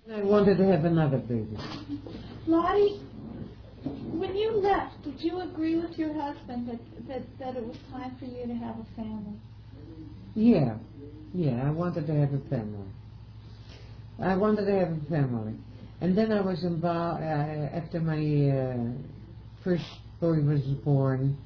I wanted to have another baby. Lottie, when you left, did you agree with your husband that it was time for you to have a family? Yeah, I wanted to have a family. And then I was involved, after my first boy was born,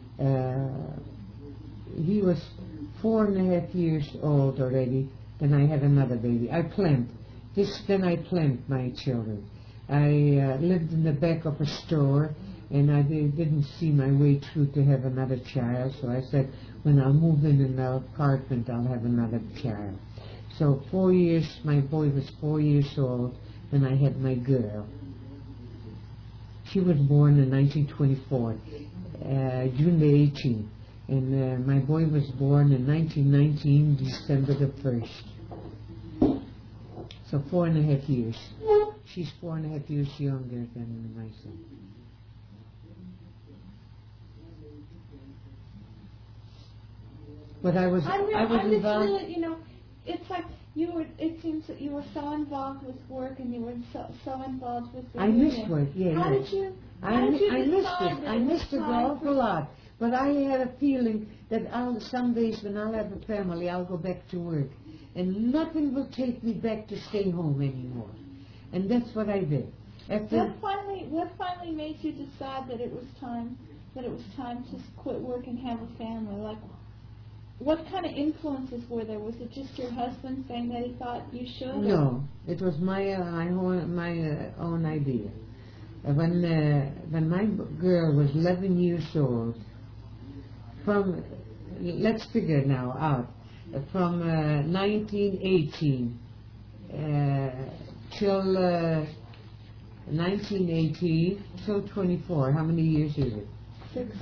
he was 4.5 years old already, then I had another baby. Then I planned my children. I lived in the back of a store, and I didn't see my way through to have another child, so I said, when I'll move in the apartment, I'll have another child. So 4 years, my boy was 4 years old, and I had my girl. She was born in 1924, June the 18th, and my boy was born in 1919, December the 1st. So 4.5 years. She's 4.5 years younger than my son. But I was involved. Really, it's like it seems that you were so involved with work and you were so involved with the I missed work, yeah. How did you missed it. I missed it an awful lot. But I had a feeling that some days when I'll have a family, I'll go back to work. And nothing will take me back to stay home anymore. And that's what I did. What finally made you decide that it was time to quit work and have a family? Like, what kind of influences were there? Was it just your husband saying that he thought you should? No, it was my own idea. When my girl was 11 years old, let's figure now out, from 1918 till 1980 till 24, how many years is it? 6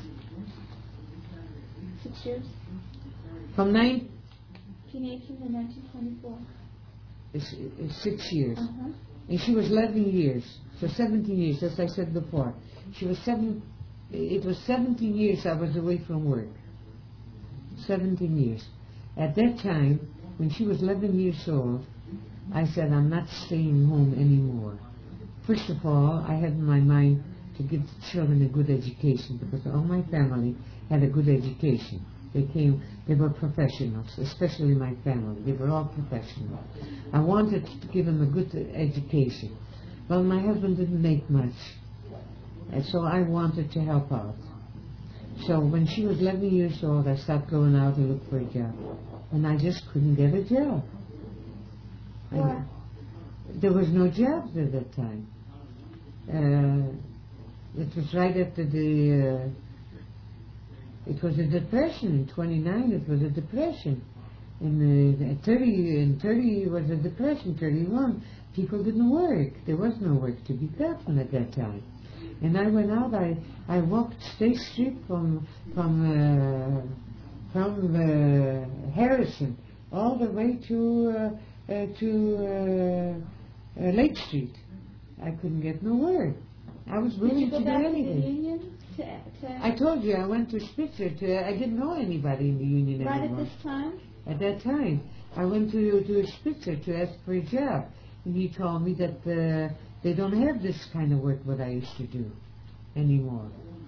years. From 1918 to 1924. It's 6 years. Uh-huh. And she was 11 years, so 17 years, as I said before. It was 17 years I was away from work. 17 years. At that time, when she was 11 years old, I said, I'm not staying home anymore. First of all, I had in my mind to give the children a good education, because all my family had a good education. They were professionals, especially my family. They were all professionals. I wanted to give them a good education. Well, my husband didn't make much, and so I wanted to help out. So when she was 11 years old, I started going out to look for a job, and I just couldn't get a job. There was no jobs at that time. It was right after it was a depression. In 29, it was a depression. In 30 was a depression. 31, people didn't work. There was no work to be gotten at that time. And I went out. I walked State Street from Harrison all the way to Lake Street. I couldn't get no work. I was willing to do anything. To the union? I told you I went to Spitzer. I didn't know anybody in the union anymore. Right at this time? At that time, I went to Spitzer to ask for a job, and he told me that they don't have this kind of work what I used to do anymore.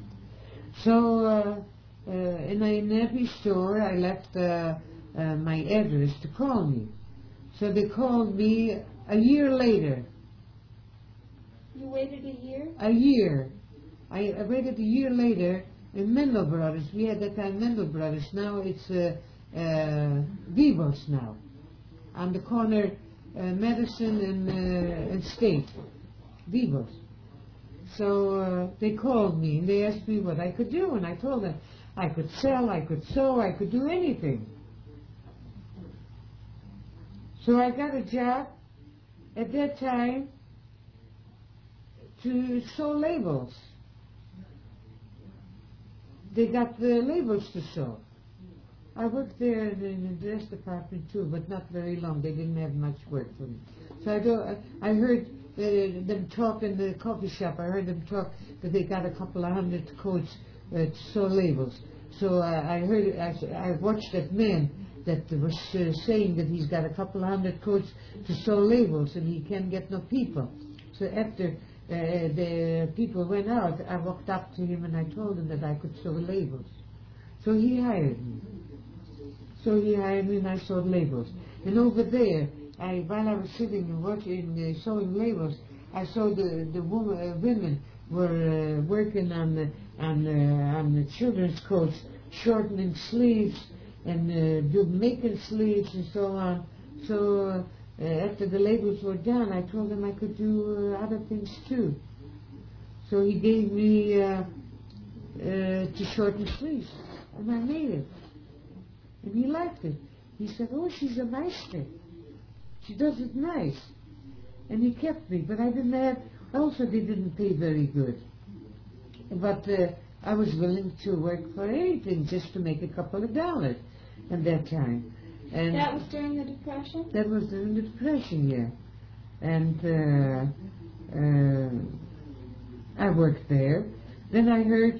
So in every store, I left my address to call me. So they called me a year later. You waited a year? A year. I waited a year later in Mendel Brothers. We had that time Mendel Brothers. Now it's Vivos now. On the corner, Madison and State. Vivos. So they called me and they asked me what I could do. And I told them I could sell, I could sew, I could do anything. So I got a job at that time to sew labels. They got the labels to sew. I worked there in the dress department too, but not very long. They didn't have much work for me. So I heard them talk in the coffee shop. I heard them talk that they got a couple of 100 coats to sew labels. So I watched that man that was saying that he's got a couple of hundred coats to sew labels and he can't get no people. So after the people went out, I walked up to him and I told him that I could sew labels. So he hired me. And I sewed labels. And over there, while I was sitting and watching, sewing labels, I saw the women were working on the children's coats, shortening sleeves and making sleeves and so on. So after the labels were done, I told him I could do other things too. So he gave me to shorten sleeves, and I made it. And he liked it. He said, "Oh, she's a meister. She does it nice." And he kept me, but I didn't have, also they didn't pay very good. But I was willing to work for anything just to make a couple of dollars at that time. And that was during the Depression? That was during the Depression, yeah. And I worked there. Then I heard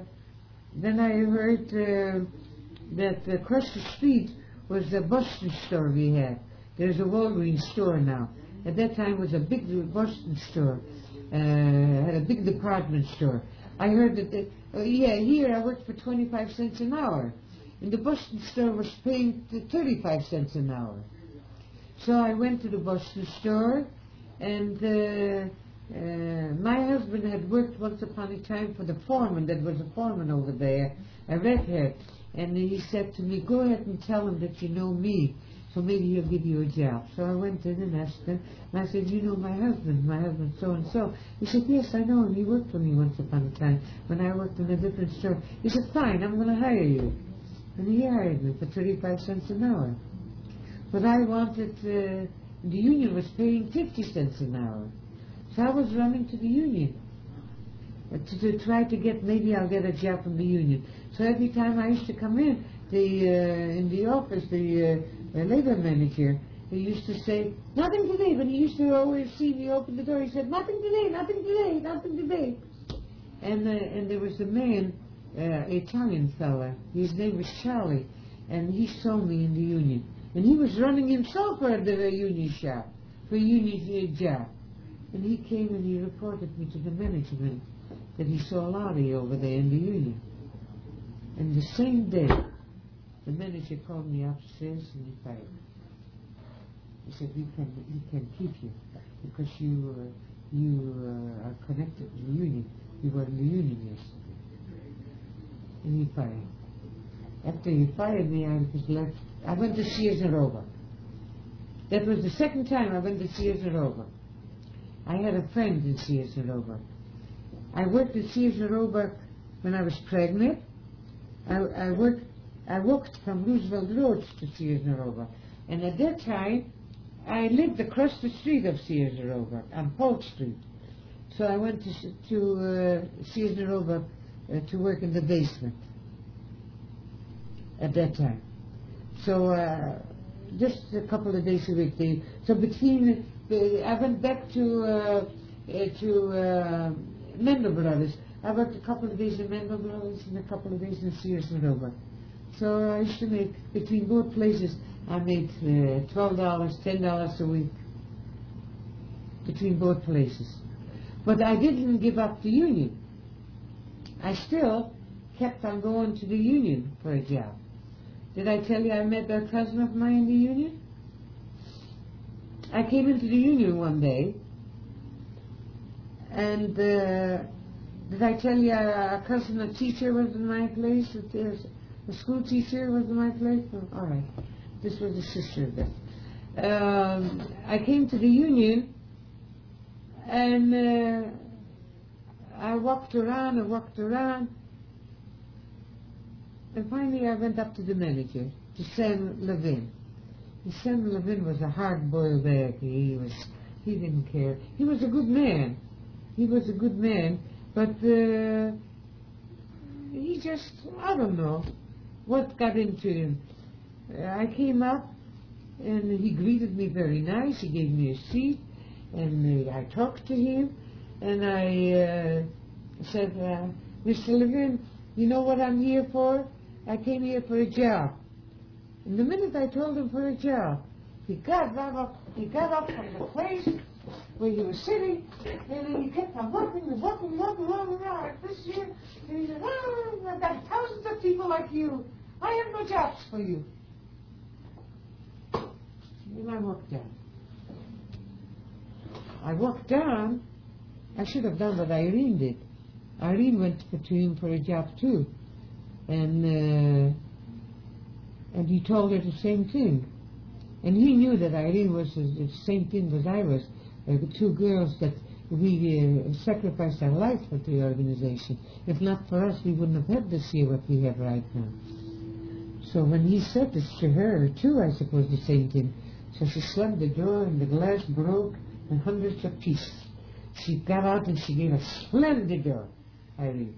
that across the street was a Boston store we had. There's a Walgreens store now. At that time it was a big Boston store. Had a big department store. I heard that, here I worked for 25 cents an hour. And the Boston store was paying 35 cents an hour. So I went to the Boston store, and my husband had worked once upon a time for the foreman, that was a foreman over there, a redhead. And he said to me, "Go ahead and tell him that you know me, so maybe he'll give you a job." So I went in and asked him, and I said, "You know my husband so-and-so." He said, "Yes, I know him. He worked for me once upon a time when I worked in a different store." He said, "Fine, I'm going to hire you." And he hired me for 35 cents an hour. But I wanted, the union was paying 50 cents an hour. So I was running to the union to try to get, maybe I'll get a job from the union. So every time I used to come in the office, the labor manager, he used to say, "Nothing today," but he used to always see me open the door. He said, "Nothing today, nothing today, nothing today." And there was a man, Italian fella, his name was Charlie, and he saw me in the union. And he was running himself for the union shop, for a union job. And he came and he reported me to the management that he saw Lottie over there in the union. And the same day, the manager called me upstairs and he fired me. He said, we can keep you because you are connected to the union. You were in the union yesterday." And he fired me. After he fired me, I was left. I went to Sears and Roebuck. That was the second time I went to Sears and Roebuck. I had a friend in Sears and Roebuck. I worked at Sears and Roebuck when I was pregnant. I walked from Roosevelt Road to Sears and Roebuck. And at that time, I lived across the street of Sears and Roebuck, on Polk Street. So I went to Sears and Roebuck to work in the basement at that time. So just a couple of days a week. So between, I went back to Mendel Brothers. I worked a couple of days in Mendel Brothers and a couple of days in Sears and Roebuck. So I used to make, between both places, I made $12, $10 a week between both places. But I didn't give up the union. I still kept on going to the union for a job. Did I tell you I met a cousin of mine in the union? I came into the union one day, and did I tell you a cousin, a teacher was in my place? A school teacher was in my place? Oh, all right. This was a sister of that. I came to the union, and I walked around, and finally I went up to the manager, to Sam Levin. And Sam Levin was a hard-boiled egg. He didn't care. He was a good man. But he just, I don't know what got into him. I came up, and he greeted me very nice. He gave me a seat, and I talked to him, and I said, "Mr. Levin, you know what I'm here for? I came here for a job." And the minute I told him for a job, he got up from the place where he was sitting, and then he kept on walking like this here. And he said, "Oh, I've got thousands of people like you. I have no jobs for you." And I walked down. I should have done what Irene did. Irene went to him for a job too. And he told her the same thing. And he knew that Irene was the same thing as I was. The two girls that we sacrificed our life for the organization. If not for us, we wouldn't have had this year what we have right now. So when he said this to her, too, I suppose the same thing. So she slammed the door and the glass broke in hundreds of pieces. She got out and she gave a slam the door, Irene.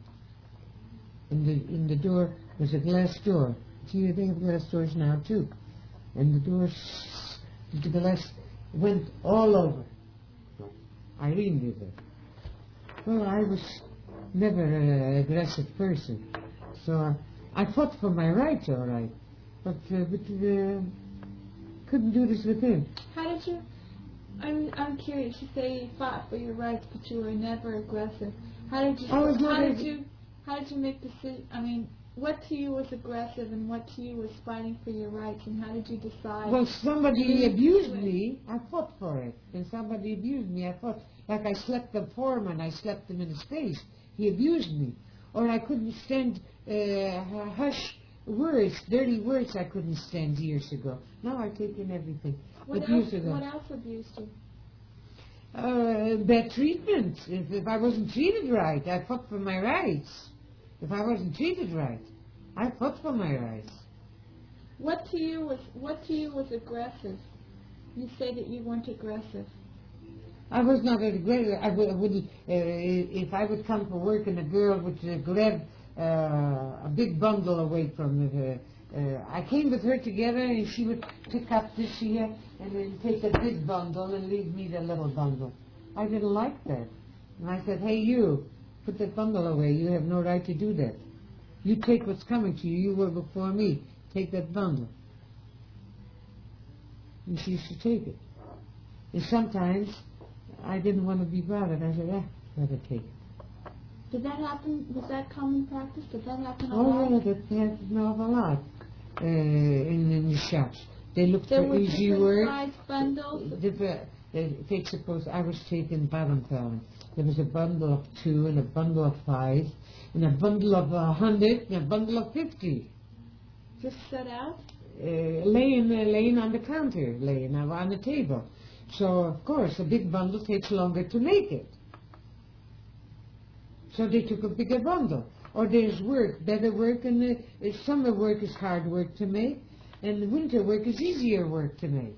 In the door was a glass door. See, they have glass doors now, too. And the glass went all over. Irene did it. Well, I was never an aggressive person. So I fought for my rights, all right. But couldn't do this with him. How did you... I'm curious. You say you fought for your rights, but you were never aggressive. How did you make decisions? I mean, what to you was aggressive and what to you was fighting for your rights, and how did you decide? Well, somebody abused me, I fought for it. When somebody abused me, I fought. Like I slapped the foreman, I slapped him in his face. He abused me. Or I couldn't stand hush words, dirty words I couldn't stand years ago. Now I take in everything. What else abused you? Bad treatment. If I wasn't treated right, I fought for my rights. If I wasn't treated right, I fought for my rights. What to you was aggressive? You say that you weren't aggressive. I was not aggressive. I wouldn't. If I would come for work and a girl would grab a big bundle away from her, I came with her together and she would pick up this here and then take a big bundle and leave me the little bundle. I didn't like that. And I said, "Hey, you, put that bundle away. You have no right to do that. You take what's coming to you. You were before me. Take that bundle." And she used to take it. And sometimes I didn't want to be bothered. I said, let her take it. Did that happen? Was that common practice? Did that happen a lot? Oh, yeah, that happens an awful lot in the shops. They looked for easy work. Size bundles? Take suppose I was taking Baden-Powell. There was a bundle of 2 and a bundle of 5 and a bundle of 100 and a bundle of 50. Just set out? Laying on the counter, laying on the table. So, of course, a big bundle takes longer to make it. So they took a bigger bundle. Or there's work, better work, and summer work is hard work to make, and winter work is easier work to make.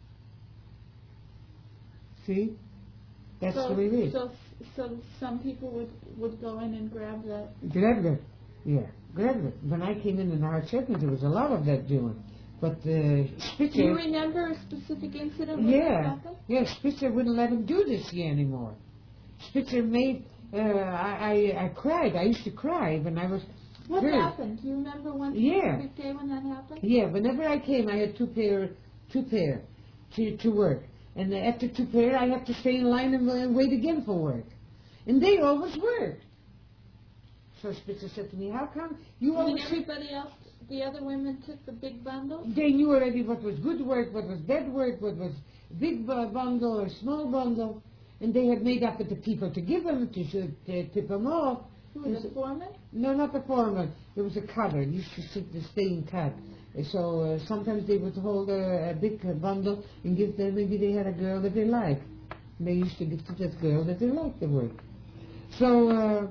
See? That's the way it is. So some people would go in and grab that? Grab it, yeah, grab it. When I came in our checking, there was a lot of that doing. But Spitzer... Do you remember a specific incident where that happened? Yeah, Spitzer wouldn't let him do this here anymore. Spitzer made... I cried. I used to cry when I was... What happened? Do you remember one specific day when that happened? Yeah, whenever I came, I had two pair to work. And after 2 pair, I have to stay in line and wait again for work. And they always worked. So Spitzer said to me, "How come you always..." Everybody else, the other women took the big bundle? They knew already what was good work, what was bad work, what was big bundle or small bundle. And they had made up with the people to give them, to tip them off. Who was the foreman? No, not the foreman. There was a cutter. He used to stay in cut. So sometimes they would hold a big bundle and give them, maybe they had a girl that they liked. They used to give to that girl that they liked the work. So...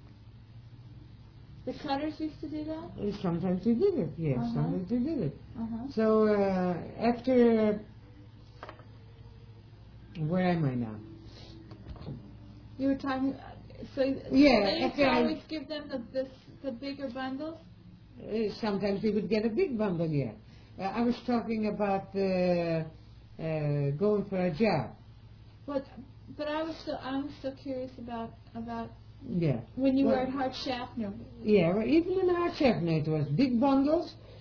the cutters used to do that? Sometimes they did it, yes. Sometimes they did it. Uh-huh. So after... where am I now? You were talking... So yeah, they used to always give them the bigger bundles? Sometimes they would get a big bundle, yeah. I was talking about going for a job. But I was so curious about yeah. when you were at Hart Schaffner. Yeah, well, even in Hart Schaffner it was big bundles,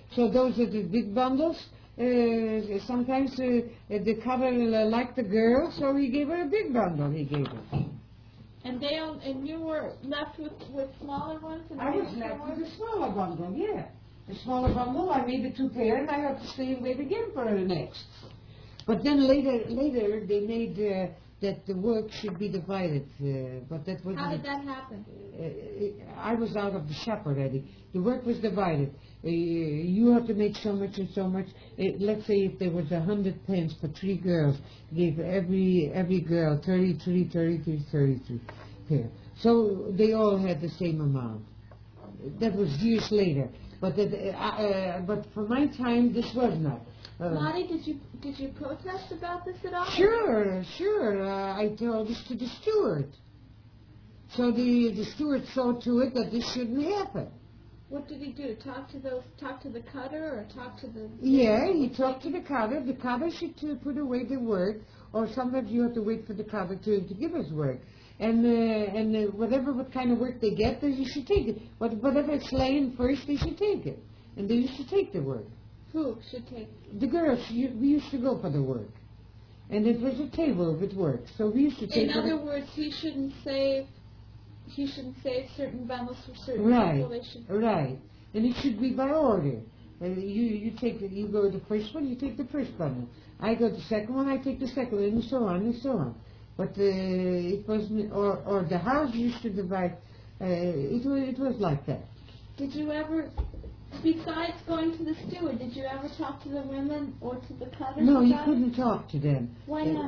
So those are the big bundles. Sometimes the cutter liked the girl, so he gave her a big bundle. He gave her. And you were left with smaller ones? And I was left with a smaller bundle, yeah. The smaller bundle, I made the 2 pair, and I had to stay and wait again for the next. But then later they made that the work should be divided. But that wasn't. How did that happen? I was out of the shop already. The work was divided. You have to make so much and so much. Let's say if there was 100 pence for 3 girls, gave every girl 33 pair. So they all had the same amount. That was years later. But but for my time, this was not. Lottie, did you protest about this at all? Sure. I told this to the steward. So the steward saw to it that this shouldn't happen. What did he do? Talk to the cutter, or talk to the? Yeah, he talked to the cutter. The cutter should put away the work, or sometimes you have to wait for the cutter to give us work. And what kind of work they get, then you should take it. Whatever it's laying first, they should take it, and they used to take the work. Who should take? The girls. We used to go for the work, and it was a table with work, so we used to take. In other words, he shouldn't save certain bundles for certain people. They should. Right, and it should be by order. You go to the first one, you take the first bundle. I go to the second one, I take the second one, and so on and so on. But it wasn't, or the house used to divide. It was like that. Did you ever, besides going to the steward, did you ever talk to the women or to the cutters? No, you couldn't talk to them. Why not?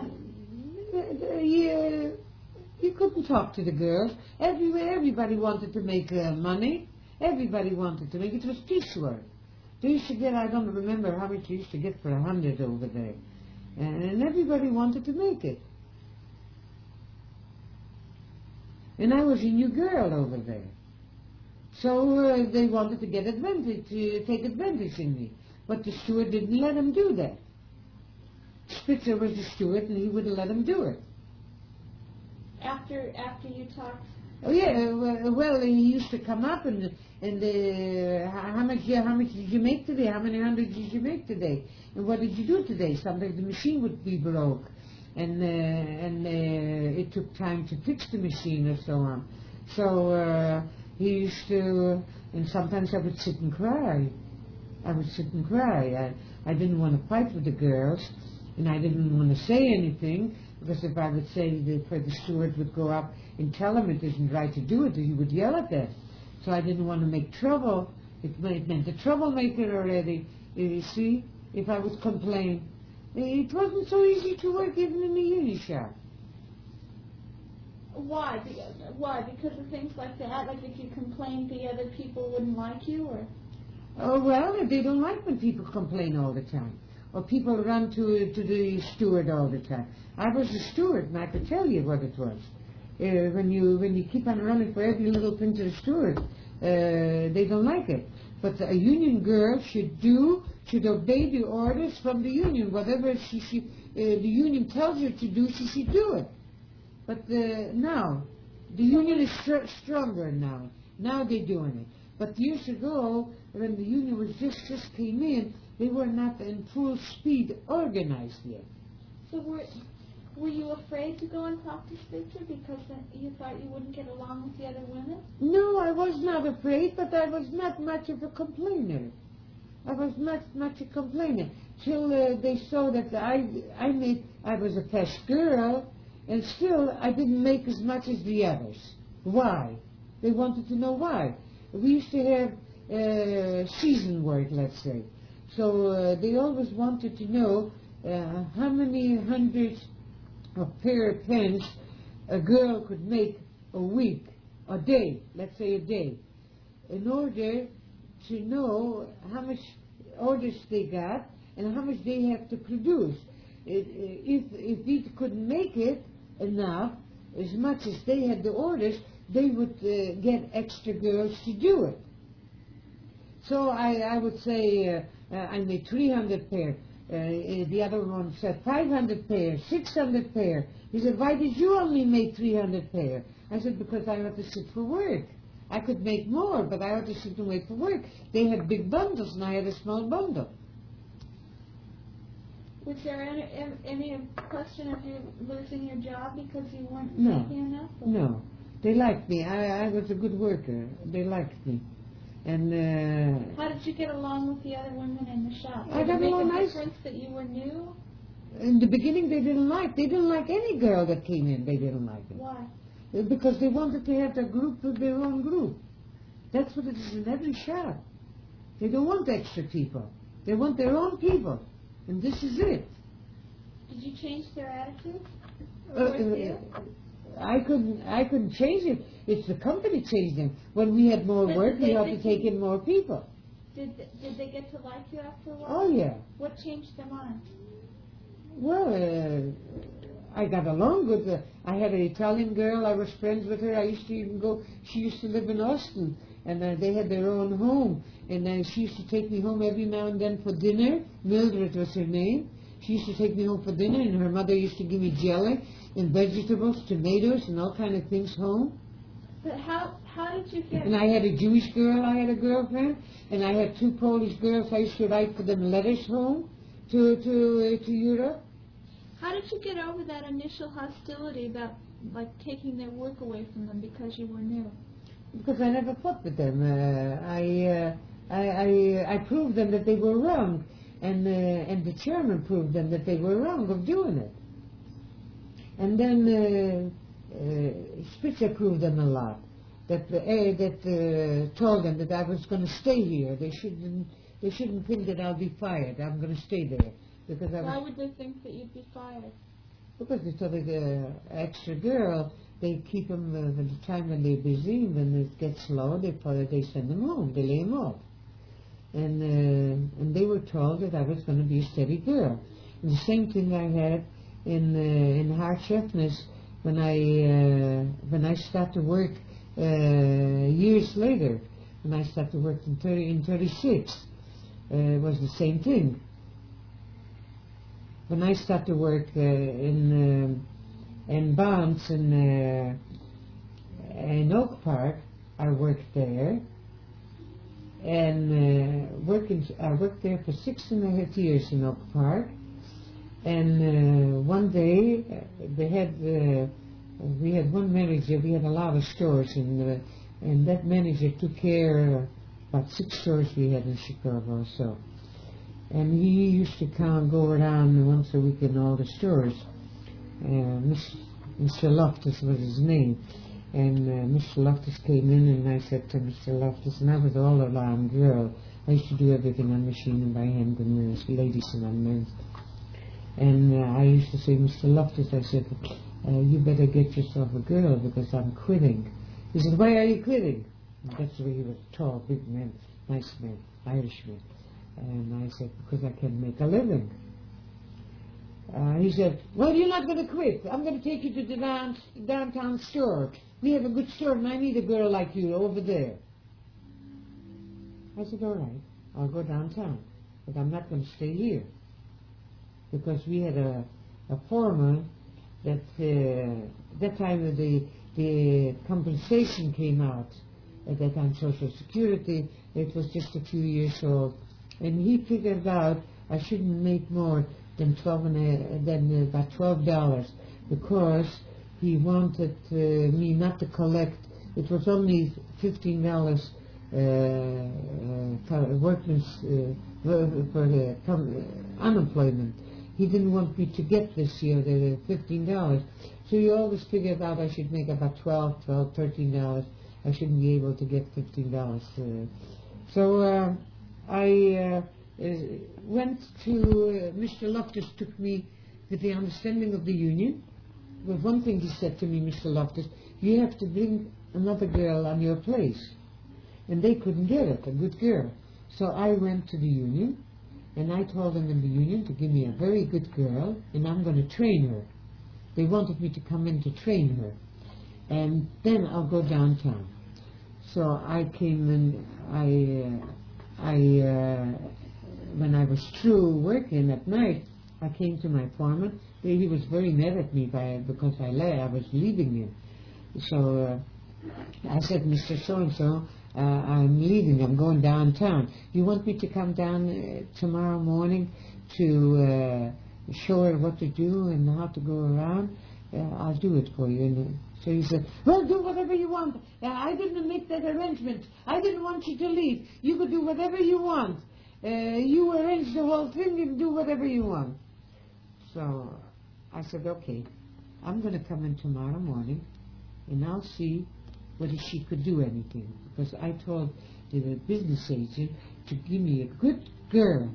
You couldn't talk to the girls. Everybody wanted to make money. Everybody wanted to make it. It was piecework. They used to get, I don't remember how much they used to get for 100 over there. And everybody wanted to make it. And I was a new girl over there. So they wanted to take advantage in me. But the steward didn't let them do that. Spitzer was the steward, and he wouldn't let them do it. After you talked? Oh yeah, well he used to come up and how much did you make today? How many hundred did you make today? And what did you do today? Sometimes the machine would be broke, and it took time to fix the machine or so on. So he used to, and sometimes I would sit and cry. I didn't want to fight with the girls, and I didn't want to say anything. Because if I would say the steward would go up and tell him it isn't right to do it, he would yell at them. So I didn't want to make trouble. It meant the troublemaker already. You see, if I would complain. It wasn't so easy to work even in the union shop. Why? Because of things like that? Like if you complained, the other people wouldn't like you, or? Oh, well, they don't like when people complain all the time. Or people run to the steward all the time. I was a steward, and I could tell you what it was. When you keep on running for every little thing to the steward, they don't like it. But a union girl should obey the orders from the union. Whatever the union tells her to do, she should do it. But now, the union is stronger now. Now they're doing it. But years ago, when the union was just came in, they were not in full speed organized yet. So were you afraid to go and talk to Spitzer because you thought you wouldn't get along with the other women? No, I was not afraid, but I was not much of a complainer. Till they saw that I was a fast girl, and still I didn't make as much as the others. Why? They wanted to know why. We used to have season work, let's say. So they always wanted to know how many hundreds of pair of pens a girl could make a week, a day, let's say a day, in order to know how much orders they got and how much they have to produce. If we couldn't make it enough, as much as they had the orders, they would get extra girls to do it. So I would say I made 300 pair. The other one said 500 pair, 600 pair. He said, why did you only make 300 pair? I said, because I have to sit for work. I could make more, but I had to sit and wait for work. They had big bundles, and I had a small bundle. Was there any question of you losing your job because you weren't No. making enough? Or? No. They liked me. I was a good worker. They liked me. And how did you get along with the other women in the shop? I Did got it along make a nice. difference that you were new? In the beginning, they didn't like any girl that came in. They didn't like it. Why? Because they wanted to have their group with their own group. That's what it is in every shop. They don't want extra people. They want their own people. And this is it. Did you change their attitude? I couldn't change it. It's the company changed them. When we had more But work, we had to did take you- in more people. Did they get to like you after a while? Oh, yeah. What changed their mind? Well, I got along with her. I had an Italian girl. I was friends with her. I used to even go. She used to live in Austin, and they had their own home. And she used to take me home every now and then for dinner. Mildred was her name. She used to take me home for dinner, and her mother used to give me jelly and vegetables, tomatoes, and all kind of things home. But how did you get? And I had a Jewish girl. I had a girlfriend, and I had 2 Polish girls. I used to write for them letters home to Europe. How did you get over that initial hostility about like taking their work away from them because you were new? Because I never fought with them. I proved them that they were wrong, and the chairman proved them that they were wrong of doing it. And then Spitzer proved them a lot. That told them that I was going to stay here. They shouldn't think that I'll be fired. I'm going to stay there because Why would they think that you'd be fired? Because they thought the extra girl, they keep them at the time when they're busy. When it gets low, they send them home. They lay them off. And they were told that I was going to be a steady girl. And the same thing I had in Hart Chefness when I started to work years later. When I started to work in 36, it was the same thing. When I started to work in Bonds in Oak Park, I worked there, and I worked there for 6.5 years in Oak Park. And one day we had one manager. We had a lot of stores, and that manager took care of about 6 stores we had in Chicago. So. And he used to go around once a week in all the stores. Mr. Loftus was his name. And Mr. Loftus came in, and I said to Mr. Loftus, and I was all around girl. I used to do everything on machine and by hand, and ladies and on men. And I used to say, Mr. Loftus, I said, you better get yourself a girl because I'm quitting. He said, why are you quitting? And that's the way he was, tall, big man, nice man, Irishman. And I said, because I can make a living. He said, well, you're not going to quit. I'm going to take you to the downtown store. We have a good store, and I need a girl like you over there. I said, all right, I'll go downtown. But I'm not going to stay here. Because we had a foreman that time the compensation came out. At that time, Social Security, it was just a few years old. And he figured out I shouldn't make more than about $12 because he wanted me not to collect. It was only $15 workman's for unemployment. He didn't want me to get this year the $15. So he always figured out I should make about $13. I shouldn't be able to get $15. So I went to Mr. Loftus took me with the understanding of the union. But one thing he said to me, Mr. Loftus, you have to bring another girl on your place. And they couldn't get it, a good girl. So I went to the union, and I told them in the union to give me a very good girl, and I'm going to train her. They wanted me to come in to train her. And then I'll go downtown. So I came in, when I was through working at night, I came to my foreman. He was very mad at me because I was leaving him. So I said, Mr. So-and-so, I'm leaving. I'm going downtown. You want me to come down tomorrow morning to show her what to do and how to go around? I'll do it for you. And so he said, well, do whatever you want. I didn't make that arrangement. I didn't want you to leave. You could do whatever you want. You arrange the whole thing. You can do whatever you want. So I said, okay, I'm going to come in tomorrow morning and I'll see whether she could do anything. Because I told the business agent to give me a good girl,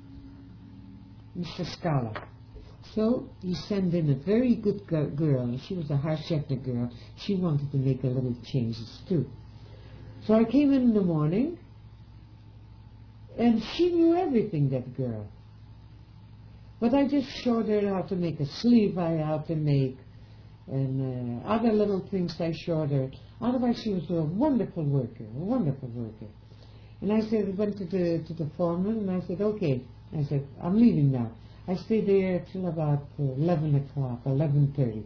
Mr. Scala. So he sent in a very good girl, and she was a Harshevna girl. She wanted to make a little changes too. So I came in the morning, and she knew everything, that girl. But I just showed her how to make a sleeve, how to make, and other little things I showed her. Otherwise, she was a wonderful worker, a wonderful worker. And I said, went to the foreman, and I said, okay. I said, I'm leaving now. I stayed there till about 11 o'clock, 11:30.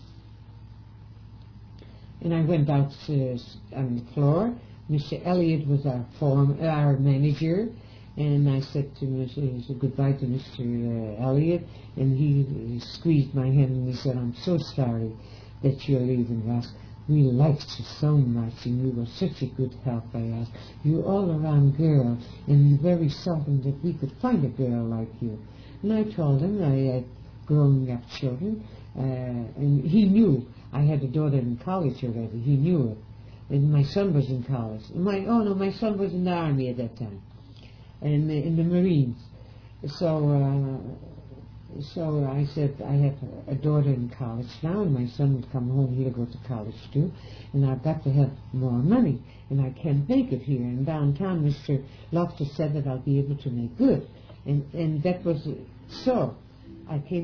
And I went downstairs on the floor. Mr. Elliott was our manager. And I said to Mr. goodbye to Mr. Elliott, and he squeezed my hand and he said, I'm so sorry that you're leaving us. We liked you so much, and you were such a good help by us. You're all-around girl, and very seldom that we could find a girl like you. And I told him I had growing-up children, and he knew I had a daughter in college already. He knew it. And my son was in college. My son was in the Army at that time, and in the Marines. So I said, I have a daughter in college now, and my son would come home here to go to college too, and I've got to have more money, and I can't make it here. In downtown, Mr. Loftus said that I'll be able to make good, and that was so. I came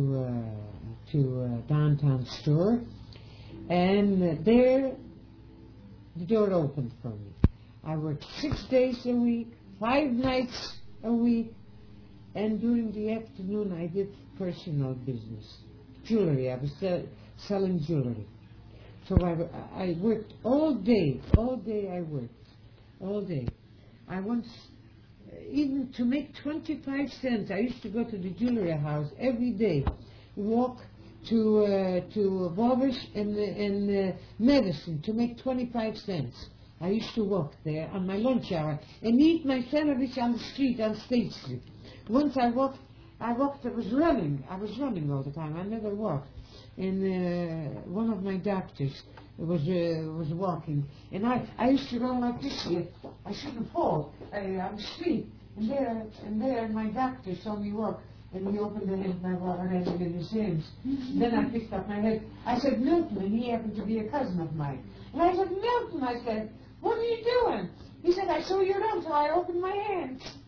into downtown store, and there the door opened for me. I worked 6 days a week, 5 nights a week, and during the afternoon I did personal business, jewelry. I was selling jewelry. So I worked all day I worked, all day. I once, even to make 25 cents, I used to go to the jewelry house every day, walk to Barbers and Medicine to make 25 cents. I used to walk there on my lunch hour and eat my sandwich on the street, on State Street. Once I walked, I was running all the time. I never walked. And one of my doctors was walking, and I used to run like this here. I shouldn't fall. I'm asleep. And there my doctor saw me walk, and he opened my water and in his hands. Then I picked up my head. I said, Milton, and he happened to be a cousin of mine. And I said, Milton, I said, what are you doing? He said, I saw you run, so I opened my hands.